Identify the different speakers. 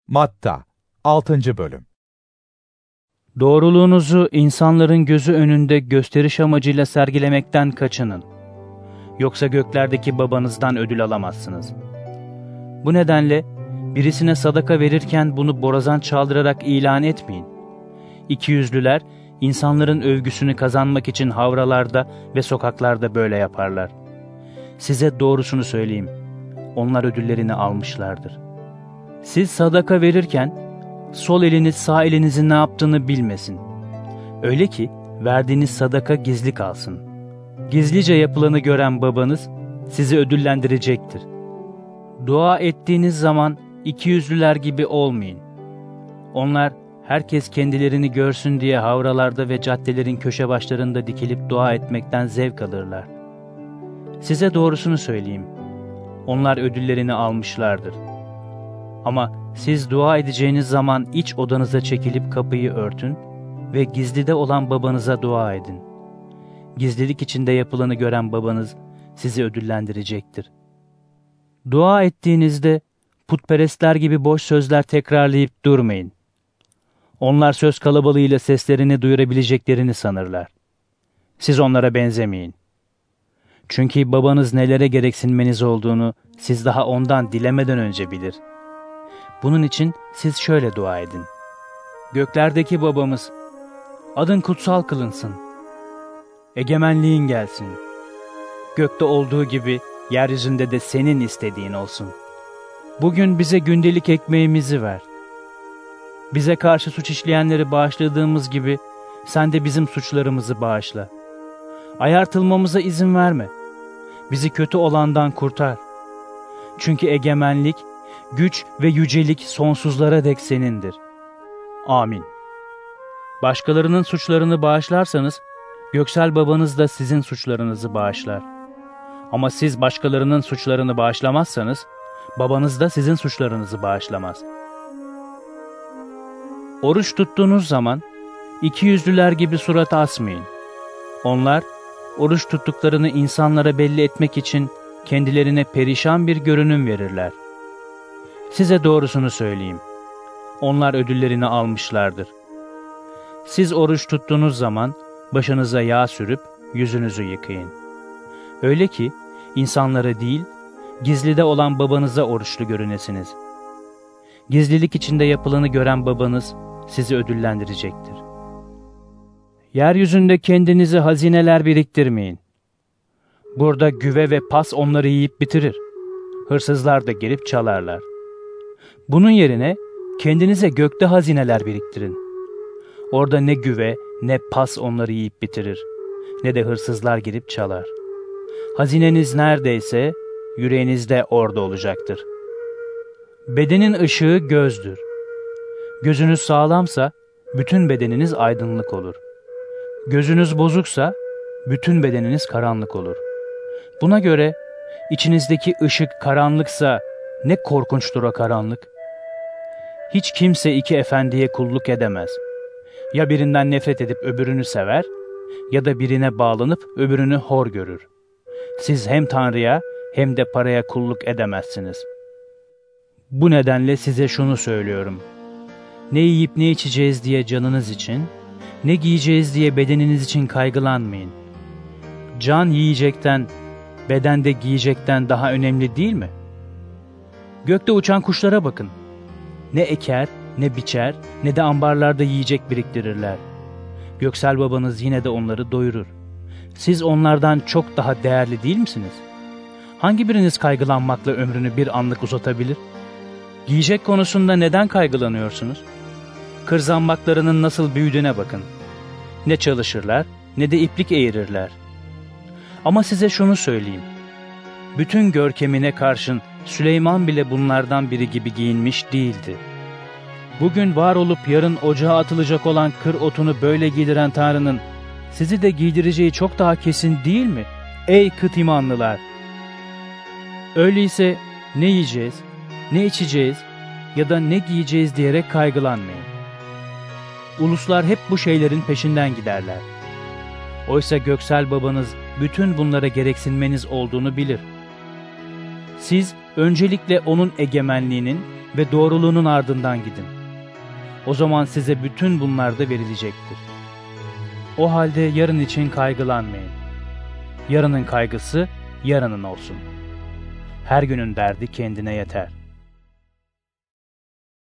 Speaker 1: Matta 6. Bölüm.
Speaker 2: Doğruluğunuzu insanların gözü önünde gösteriş amacıyla sergilemekten kaçının. Yoksa göklerdeki babanızdan ödül alamazsınız. Bu nedenle birisine sadaka verirken bunu borazan çaldırarak ilan etmeyin. İkiyüzlüler insanların övgüsünü kazanmak için havralarda ve sokaklarda böyle yaparlar. Size doğrusunu söyleyeyim, onlar ödüllerini almışlardır. Siz sadaka verirken sol eliniz sağ elinizin ne yaptığını bilmesin. Öyle ki verdiğiniz sadaka gizli kalsın. Gizlice yapılanı gören babanız sizi ödüllendirecektir. Dua ettiğiniz zaman ikiyüzlüler gibi olmayın. Onlar herkes kendilerini görsün diye havralarda ve caddelerin köşe başlarında dikilip dua etmekten zevk alırlar. Size doğrusunu söyleyeyim, onlar ödüllerini almışlardır. Ama siz dua edeceğiniz zaman iç odanıza çekilip kapıyı örtün ve gizlide olan babanıza dua edin. Gizlilik içinde yapılanı gören babanız sizi ödüllendirecektir. Dua ettiğinizde putperestler gibi boş sözler tekrarlayıp durmayın. Onlar söz kalabalığıyla seslerini duyurabileceklerini sanırlar. Siz onlara benzemeyin. Çünkü babanız nelere gereksinmeniz olduğunu siz daha ondan dilemeden önce bilir. Bunun için siz şöyle dua edin. Göklerdeki babamız, adın kutsal kılınsın. Egemenliğin gelsin. Gökte olduğu gibi yeryüzünde de senin istediğin olsun. Bugün bize gündelik ekmeğimizi ver. Bize karşı suç işleyenleri bağışladığımız gibi sen de bizim suçlarımızı bağışla. Ayartılmamıza izin verme. Bizi kötü olandan kurtar. Çünkü egemenlik, güç ve yücelik sonsuzlara dek senindir. Amin. Başkalarının suçlarını bağışlarsanız, göksel babanız da sizin suçlarınızı bağışlar. Ama siz başkalarının suçlarını bağışlamazsanız, babanız da sizin suçlarınızı bağışlamaz. Oruç tuttuğunuz zaman, ikiyüzlüler gibi surat asmayın. Onlar, oruç tuttuklarını insanlara belli etmek için kendilerine perişan bir görünüm verirler. Size doğrusunu söyleyeyim, onlar ödüllerini almışlardır. Siz oruç tuttuğunuz zaman başınıza yağ sürüp yüzünüzü yıkayın. Öyle ki insanlara değil, gizlide olan babanıza oruçlu görünesiniz. Gizlilik içinde yapılanı gören babanız sizi ödüllendirecektir. Yeryüzünde kendinize hazineler biriktirmeyin. Burada güve ve pas onları yiyip bitirir. Hırsızlar da gelip çalarlar. Bunun yerine kendinize gökte hazineler biriktirin. Orada ne güve ne pas onları yiyip bitirir, ne de hırsızlar gelip çalar. Hazineniz neredeyse yüreğiniz de orada olacaktır. Bedenin ışığı gözdür. Gözünüz sağlamsa bütün bedeniniz aydınlık olur. Gözünüz bozuksa bütün bedeniniz karanlık olur. Buna göre içinizdeki ışık karanlıksa ne korkunçtur o karanlık. Hiç kimse iki efendiye kulluk edemez. Ya birinden nefret edip öbürünü sever ya da birine bağlanıp öbürünü hor görür. Siz hem Tanrı'ya hem de paraya kulluk edemezsiniz. Bu nedenle size şunu söylüyorum. Ne yiyip ne içeceğiz diye canınız için, ne giyeceğiz diye bedeniniz için kaygılanmayın. Can yiyecekten, beden de giyecekten daha önemli değil mi? Gökte uçan kuşlara bakın. Ne eker, ne biçer, ne de ambarlarda yiyecek biriktirirler. Göksel babanız yine de onları doyurur. Siz onlardan çok daha değerli değil misiniz? Hangi biriniz kaygılanmakla ömrünü bir anlık uzatabilir? Giyecek konusunda neden kaygılanıyorsunuz? Kırzambaklarının nasıl büyüdüğüne bakın. Ne çalışırlar, ne de iplik eğirirler. Ama size şunu söyleyeyim. Bütün görkemine karşın Süleyman bile bunlardan biri gibi giyinmiş değildi. Bugün var olup yarın ocağa atılacak olan kır otunu böyle giydiren Tanrı'nın sizi de giydireceği çok daha kesin değil mi? Ey kıt imanlılar! Öyleyse ne yiyeceğiz, ne içeceğiz ya da ne giyeceğiz diyerek kaygılanmayın. Uluslar hep bu şeylerin peşinden giderler. Oysa göksel babanız bütün bunlara gereksinmeniz olduğunu bilir. Siz öncelikle onun egemenliğinin ve doğruluğunun ardından gidin. O zaman size bütün bunlar da verilecektir. O halde yarın için kaygılanmayın. Yarının kaygısı yarının olsun. Her günün derdi kendine yeter.